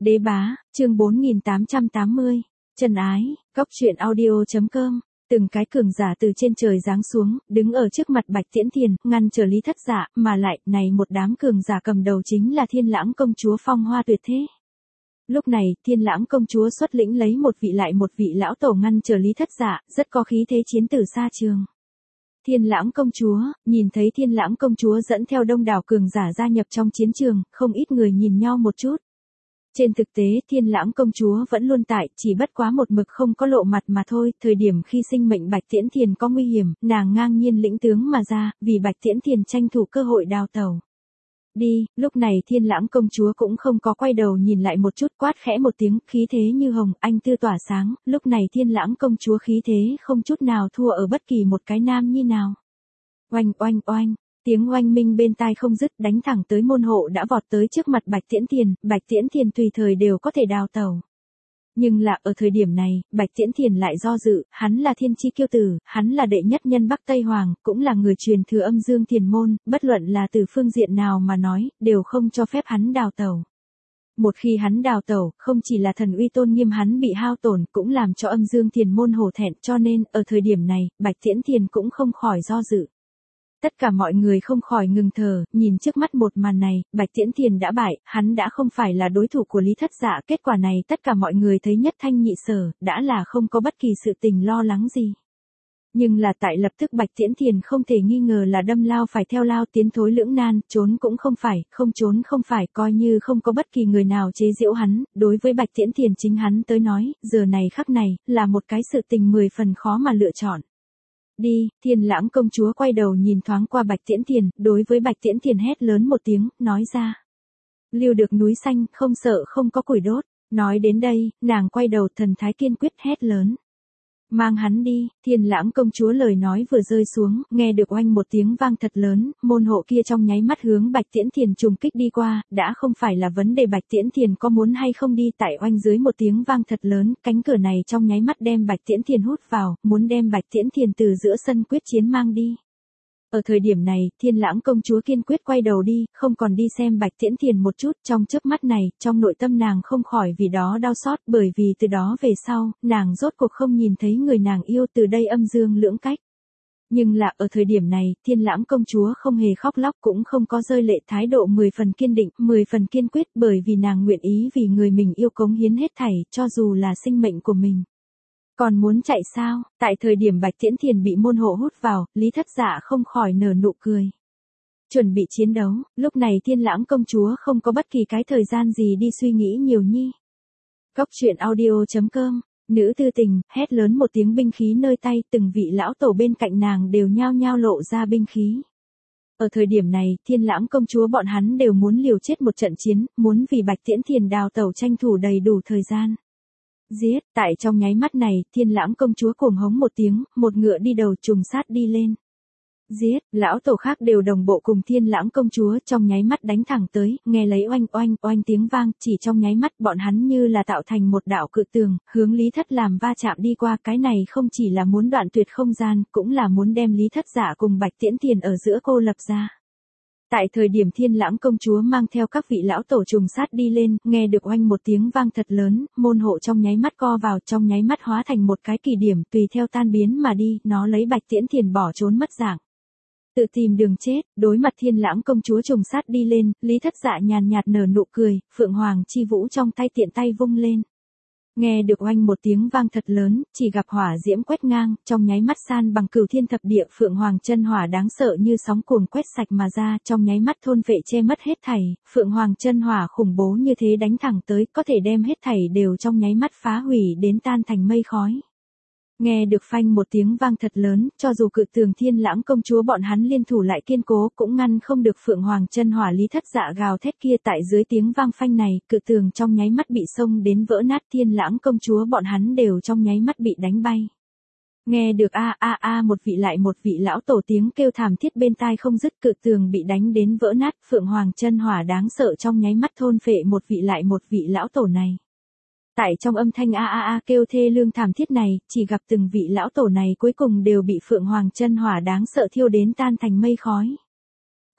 Đế bá, chương 4880. Trần ái, góc truyện audio.com. Từng cái cường giả từ trên trời giáng xuống, đứng ở trước mặt Bạch Tiễn Thiền, ngăn trở Lý Thất Dạ, mà lại, này một đám cường giả cầm đầu chính là Thiên Lãng công chúa phong hoa tuyệt thế. Lúc này, Thiên Lãng công chúa xuất lĩnh lấy một vị lại một vị lão tổ ngăn trở Lý Thất Dạ, rất có khí thế chiến tử xa trường. Thiên Lãng công chúa, nhìn thấy Thiên Lãng công chúa dẫn theo đông đảo cường giả gia nhập trong chiến trường, không ít người nhìn nhau một chút. Trên thực tế Thiên Lãng công chúa vẫn luôn tại, chỉ bất quá một mực không có lộ mặt mà thôi, thời điểm khi sinh mệnh Bạch Tiễn Thiền có nguy hiểm, nàng ngang nhiên lĩnh tướng mà ra, vì Bạch Tiễn Thiền tranh thủ cơ hội đào tẩu. Đi, lúc này Thiên Lãng công chúa cũng không có quay đầu nhìn lại một chút, quát khẽ một tiếng, khí thế như hồng, anh tư tỏa sáng, lúc này Thiên Lãng công chúa khí thế không chút nào thua ở bất kỳ một cái nam nhi nào. Oanh oanh oanh. Tiếng oanh minh bên tai không dứt, đánh thẳng tới môn hộ đã vọt tới trước mặt Bạch Tiễn Thiền tùy thời đều có thể đào tẩu. Nhưng là ở thời điểm này, Bạch Tiễn Thiền lại do dự, hắn là thiên chi kiêu tử, hắn là đệ nhất nhân Bắc Tây Hoàng, cũng là người truyền thừa Âm Dương Thiền môn, bất luận là từ phương diện nào mà nói, đều không cho phép hắn đào tẩu. Một khi hắn đào tẩu, không chỉ là thần uy tôn nghiêm hắn bị hao tổn, cũng làm cho Âm Dương Thiền môn hổ thẹn, cho nên, ở thời điểm này, Bạch Tiễn Thiền cũng không khỏi do dự. Tất cả mọi người không khỏi ngừng thở, nhìn trước mắt một màn này, Bạch Tiễn Thiền đã bại, hắn đã không phải là đối thủ của Lý Thất Dạ, kết quả này tất cả mọi người thấy nhất thanh nhị sở, đã là không có bất kỳ sự tình lo lắng gì. Nhưng là tại lập tức Bạch Tiễn Thiền không thể nghi ngờ là đâm lao phải theo lao, tiến thối lưỡng nan, trốn cũng không phải, không trốn không phải, coi như không có bất kỳ người nào chế giễu hắn, đối với Bạch Tiễn Thiền chính hắn tới nói, giờ này khắc này, là một cái sự tình 10 phần khó mà lựa chọn. Đi, Thiên Lãng công chúa quay đầu nhìn thoáng qua Bạch Tiễn Thiền, đối với Bạch Tiễn Thiền hét lớn một tiếng, nói ra. Lưu được núi xanh, không sợ không có củi đốt. Nói đến đây, nàng quay đầu thần thái kiên quyết hét lớn. Mang hắn đi, Thiên Lãng công chúa lời nói vừa rơi xuống, nghe được oanh một tiếng vang thật lớn, môn hộ kia trong nháy mắt hướng Bạch Tiễn Thiền trùng kích đi qua, đã không phải là vấn đề Bạch Tiễn Thiền có muốn hay không đi, tại oanh dưới một tiếng vang thật lớn, cánh cửa này trong nháy mắt đem Bạch Tiễn Thiền hút vào, muốn đem Bạch Tiễn Thiền từ giữa sân quyết chiến mang đi. Ở thời điểm này, Thiên Lãng công chúa kiên quyết quay đầu đi, không còn đi xem Bạch Tiễn Thiền một chút, trong chớp mắt này, trong nội tâm nàng không khỏi vì đó đau xót, bởi vì từ đó về sau, nàng rốt cuộc không nhìn thấy người nàng yêu, từ đây âm dương lưỡng cách. Nhưng là ở thời điểm này, Thiên Lãng công chúa không hề khóc lóc, cũng không có rơi lệ, thái độ 10 phần kiên định, 10 phần kiên quyết, bởi vì nàng nguyện ý vì người mình yêu cống hiến hết thảy, cho dù là sinh mệnh của mình. Còn muốn chạy sao? Tại thời điểm Bạch Tiễn Thiền bị môn hộ hút vào, Lý Thất Dạ không khỏi nở nụ cười. Chuẩn bị chiến đấu, lúc này Thiên Lãng công chúa không có bất kỳ cái thời gian gì đi suy nghĩ nhiều nhi. Góc truyện audio.com. Nữ tư tình, hét lớn một tiếng, binh khí nơi tay, từng vị lão tổ bên cạnh nàng đều nhao nhao lộ ra binh khí. Ở thời điểm này, Thiên Lãng công chúa bọn hắn đều muốn liều chết một trận chiến, muốn vì Bạch Tiễn Thiền đào tẩu tranh thủ đầy đủ thời gian. Giết, tại trong nháy mắt này, Thiên Lãng công chúa cuồng hống một tiếng, một ngựa đi đầu trùng sát đi lên. Giết, lão tổ khác đều đồng bộ cùng Thiên Lãng công chúa trong nháy mắt đánh thẳng tới, nghe lấy oanh oanh oanh tiếng vang, chỉ trong nháy mắt bọn hắn như là tạo thành một đạo cự tường, hướng Lý Thất làm va chạm đi qua, cái này không chỉ là muốn đoạn tuyệt không gian, cũng là muốn đem Lý Thất Dạ cùng Bạch Tiễn Thiền ở giữa cô lập ra. Tại thời điểm Thiên Lãng công chúa mang theo các vị lão tổ trùng sát đi lên, nghe được oanh một tiếng vang thật lớn, môn hộ trong nháy mắt co vào, trong nháy mắt hóa thành một cái kỳ điểm, tùy theo tan biến mà đi, nó lấy Bạch Tiễn Thiền bỏ trốn mất dạng. Tự tìm đường chết, đối mặt Thiên Lãng công chúa trùng sát đi lên, Lý Thất Dạ nhàn nhạt nở nụ cười, Phượng Hoàng chi vũ trong tay tiện tay vung lên. Nghe được oanh một tiếng vang thật lớn, chỉ gặp hỏa diễm quét ngang, trong nháy mắt san bằng cửu thiên thập địa, Phượng Hoàng chân hỏa đáng sợ như sóng cuồng quét sạch mà ra, trong nháy mắt thôn vệ che mất hết thảy, Phượng Hoàng chân hỏa khủng bố như thế đánh thẳng tới, có thể đem hết thảy đều trong nháy mắt phá hủy đến tan thành mây khói. Nghe được phanh một tiếng vang thật lớn, cho dù cự tường Thiên Lãng công chúa bọn hắn liên thủ lại kiên cố, cũng ngăn không được Phượng Hoàng chân hỏa Lý Thất Dạ gào thét kia, tại dưới tiếng vang phanh này, cự tường trong nháy mắt bị xông đến vỡ nát, Thiên Lãng công chúa bọn hắn đều trong nháy mắt bị đánh bay. Nghe được một vị lại một vị lão tổ tiếng kêu thảm thiết bên tai không dứt, cự tường bị đánh đến vỡ nát, Phượng Hoàng chân hỏa đáng sợ trong nháy mắt thôn phệ một vị lại một vị lão tổ này. Tại trong âm thanh kêu thê lương thảm thiết này, chỉ gặp từng vị lão tổ này cuối cùng đều bị Phượng Hoàng chân hỏa đáng sợ thiêu đến tan thành mây khói.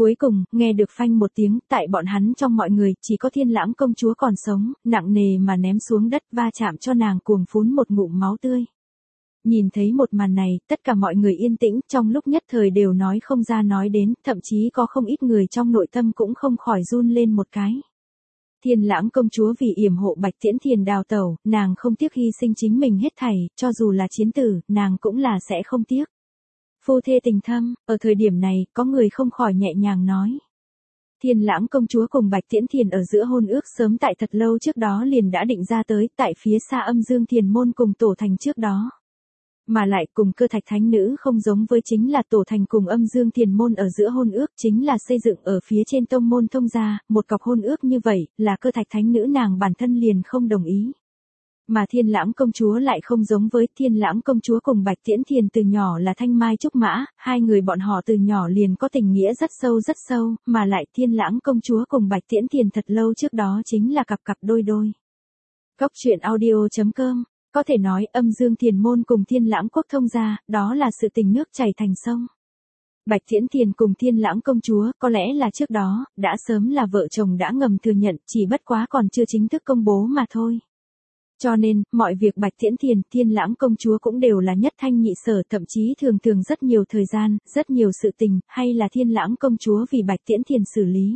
Cuối cùng, nghe được phanh một tiếng, tại bọn hắn trong mọi người, chỉ có Thiên Lãng công chúa còn sống, nặng nề mà ném xuống đất va chạm cho nàng cuồng phún một ngụm máu tươi. Nhìn thấy một màn này, tất cả mọi người yên tĩnh, trong lúc nhất thời đều nói không ra nói đến, thậm chí có không ít người trong nội tâm cũng không khỏi run lên một cái. Thiên Lãng công chúa vì yểm hộ Bạch Tiễn Thiền đào tẩu, nàng không tiếc hy sinh chính mình hết thảy, cho dù là chiến tử, nàng cũng là sẽ không tiếc. Phu thê tình thâm, ở thời điểm này, có người không khỏi nhẹ nhàng nói. Thiên Lãng công chúa cùng Bạch Tiễn Thiền ở giữa hôn ước sớm tại thật lâu trước đó liền đã định ra tới, tại phía xa Âm Dương Thiền môn cùng tổ thành trước đó. Mà lại cùng Cơ Thạch thánh nữ không giống với chính là tổ thành cùng Âm Dương Thiền môn ở giữa hôn ước chính là xây dựng ở phía trên tông môn thông gia, một cọc hôn ước như vậy, là Cơ Thạch thánh nữ nàng bản thân liền không đồng ý. Mà Thiên Lãng công chúa lại không giống với Thiên Lãng công chúa cùng Bạch Tiễn Thiền từ nhỏ là thanh mai trúc mã, hai người bọn họ từ nhỏ liền có tình nghĩa rất sâu, mà lại Thiên Lãng công chúa cùng Bạch Tiễn Thiền thật lâu trước đó chính là cặp đôi. Cốc truyện audio.com, có thể nói Âm Dương Thiền môn cùng Thiên Lãng quốc thông gia, đó là sự tình nước chảy thành sông. Bạch Tiễn Thiền cùng Thiên Lãng công chúa, có lẽ là trước đó, đã sớm là vợ chồng đã ngầm thừa nhận, chỉ bất quá còn chưa chính thức công bố mà thôi. Cho nên, mọi việc Bạch Tiễn Thiền, Thiên Lãng công chúa cũng đều là nhất thanh nhị sở, thậm chí thường rất nhiều thời gian, rất nhiều sự tình, hay là Thiên Lãng công chúa vì Bạch Tiễn Thiền xử lý.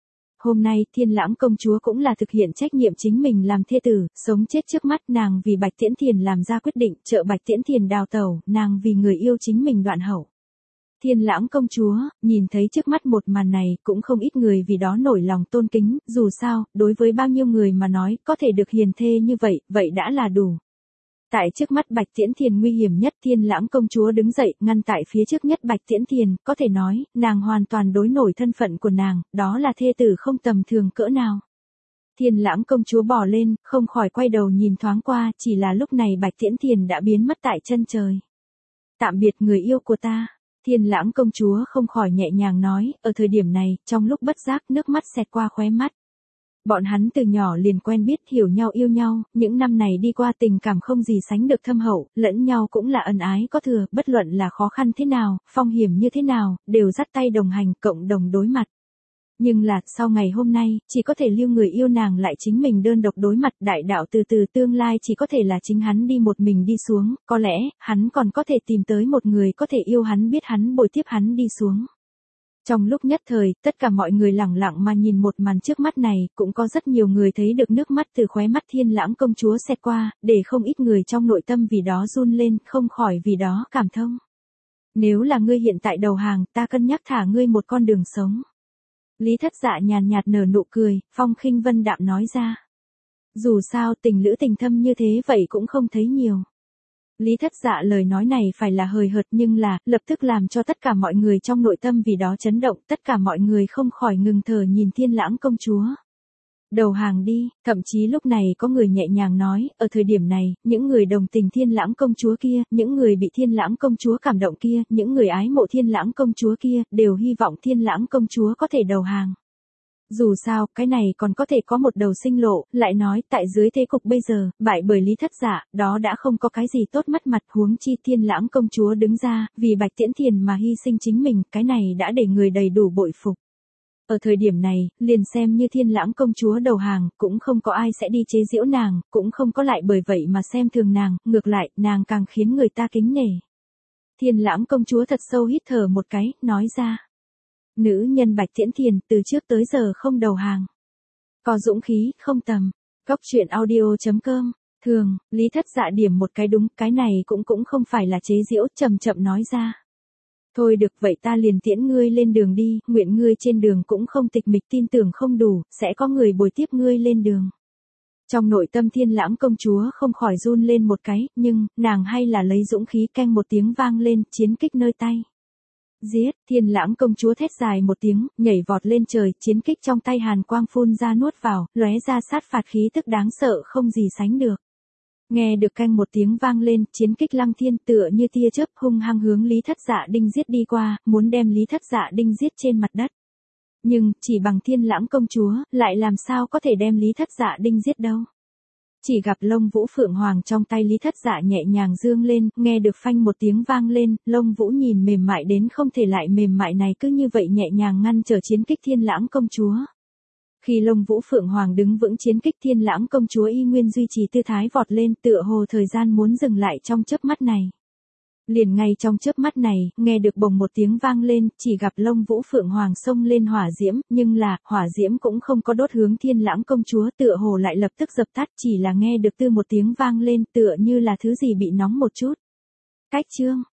Hôm nay, Thiên Lãng công chúa cũng là thực hiện trách nhiệm chính mình làm thê tử, sống chết trước mắt, nàng vì Bạch Tiễn Thiền làm ra quyết định, trợ Bạch Tiễn Thiền đào tẩu, nàng vì người yêu chính mình đoạn hậu. Thiên Lãng công chúa, nhìn thấy trước mắt một màn này, cũng không ít người vì đó nổi lòng tôn kính, dù sao, đối với bao nhiêu người mà nói, có thể được hiền thê như vậy, vậy đã là đủ. Tại trước mắt Bạch Tiễn Thiền nguy hiểm nhất, Thiên Lãng công chúa đứng dậy, ngăn tại phía trước nhất Bạch Tiễn Thiền, có thể nói, nàng hoàn toàn đối nổi thân phận của nàng, đó là thê tử không tầm thường cỡ nào. Thiên Lãng công chúa bò lên, không khỏi quay đầu nhìn thoáng qua, chỉ là lúc này Bạch Tiễn Thiền đã biến mất tại chân trời. Tạm biệt người yêu của ta. Thiên Lãng công chúa không khỏi nhẹ nhàng nói, ở thời điểm này, trong lúc bất giác nước mắt xẹt qua khóe mắt. Bọn hắn từ nhỏ liền quen biết hiểu nhau yêu nhau, những năm này đi qua tình cảm không gì sánh được thâm hậu, lẫn nhau cũng là ân ái có thừa, bất luận là khó khăn thế nào, phong hiểm như thế nào, đều dắt tay đồng hành, cộng đồng đối mặt. Nhưng là, sau ngày hôm nay, chỉ có thể lưu người yêu nàng lại chính mình đơn độc đối mặt, đại đạo từ tương lai chỉ có thể là chính hắn đi một mình đi xuống, có lẽ, hắn còn có thể tìm tới một người có thể yêu hắn biết hắn bồi tiếp hắn đi xuống. Trong lúc nhất thời, tất cả mọi người lẳng lặng mà nhìn một màn trước mắt này, cũng có rất nhiều người thấy được nước mắt từ khóe mắt Thiên Lãng công chúa xẹt qua, để không ít người trong nội tâm vì đó run lên, không khỏi vì đó cảm thông. Nếu là ngươi hiện tại đầu hàng, ta cân nhắc thả ngươi một con đường sống. Lý Thất Dạ nhàn nhạt nở nụ cười, phong khinh vân đạm nói ra. Dù sao tình lữ tình thâm như thế vậy cũng không thấy nhiều. Lý Thất Dạ lời nói này phải là hời hợt nhưng là, lập tức làm cho tất cả mọi người trong nội tâm vì đó chấn động, tất cả mọi người không khỏi ngừng thở nhìn Thiên Lãng công chúa. Đầu hàng đi, thậm chí lúc này có người nhẹ nhàng nói, ở thời điểm này, những người đồng tình Thiên Lãng công chúa kia, những người bị Thiên Lãng công chúa cảm động kia, những người ái mộ Thiên Lãng công chúa kia, đều hy vọng Thiên Lãng công chúa có thể đầu hàng. Dù sao, cái này còn có thể có một đầu sinh lộ, lại nói, tại dưới thế cục bây giờ, bại bởi Lý Thất Dạ, đó đã không có cái gì tốt mất mặt, huống chi Thiên Lãng công chúa đứng ra, vì Bạch Tiễn Thiền mà hy sinh chính mình, cái này đã để người đầy đủ bội phục. Ở thời điểm này, liền xem như Thiên Lãng công chúa đầu hàng, cũng không có ai sẽ đi chế giễu nàng, cũng không có lại bởi vậy mà xem thường nàng, ngược lại, nàng càng khiến người ta kính nể. Thiên Lãng công chúa thật sâu hít thở một cái, nói ra. Nữ nhân Bạch Tiễn Thiền, từ trước tới giờ không đầu hàng. Có dũng khí, không tầm. Cốc truyện audio.com. Thường, Lý Thất Dạ điểm một cái đúng, cái này cũng không phải là chế giễu, chậm nói ra. Thôi được vậy ta liền tiễn ngươi lên đường đi, nguyện ngươi trên đường cũng không tịch mịch tin tưởng không đủ, sẽ có người bồi tiếp ngươi lên đường. Trong nội tâm Thiên Lãng công chúa không khỏi run lên một cái, nhưng, nàng hay là lấy dũng khí canh một tiếng vang lên, chiến kích nơi tay. Giết, Thiên Lãng công chúa thét dài một tiếng, nhảy vọt lên trời, chiến kích trong tay hàn quang phun ra nuốt vào, lóe ra sát phạt khí tức đáng sợ không gì sánh được. Nghe được canh một tiếng vang lên, chiến kích lăng thiên tựa như tia chớp hung hăng hướng Lý Thất Dạ Đinh giết đi qua, muốn đem Lý Thất Dạ Đinh giết trên mặt đất. Nhưng, chỉ bằng Thiên Lãng công chúa, lại làm sao có thể đem Lý Thất Dạ Đinh giết đâu. chỉ gặp lông vũ phượng hoàng trong tay Lý Thất Dạ nhẹ nhàng dương lên, nghe được phanh một tiếng vang lên, lông vũ nhìn mềm mại đến không thể lại mềm mại này cứ như vậy nhẹ nhàng ngăn trở chiến kích Thiên Lãng công chúa. Khi lông vũ phượng hoàng đứng vững chiến kích Thiên Lãng công chúa y nguyên duy trì tư thái vọt lên, tựa hồ thời gian muốn dừng lại trong chớp mắt này. Liền ngay trong chớp mắt này, nghe được bồng một tiếng vang lên, chỉ gặp lông vũ phượng hoàng xông lên hỏa diễm, nhưng là, hỏa diễm cũng không có đốt hướng Thiên Lãng công chúa, tựa hồ lại lập tức dập tắt, chỉ là nghe được tư một tiếng vang lên, tựa như là thứ gì bị nóng một chút. Cách chương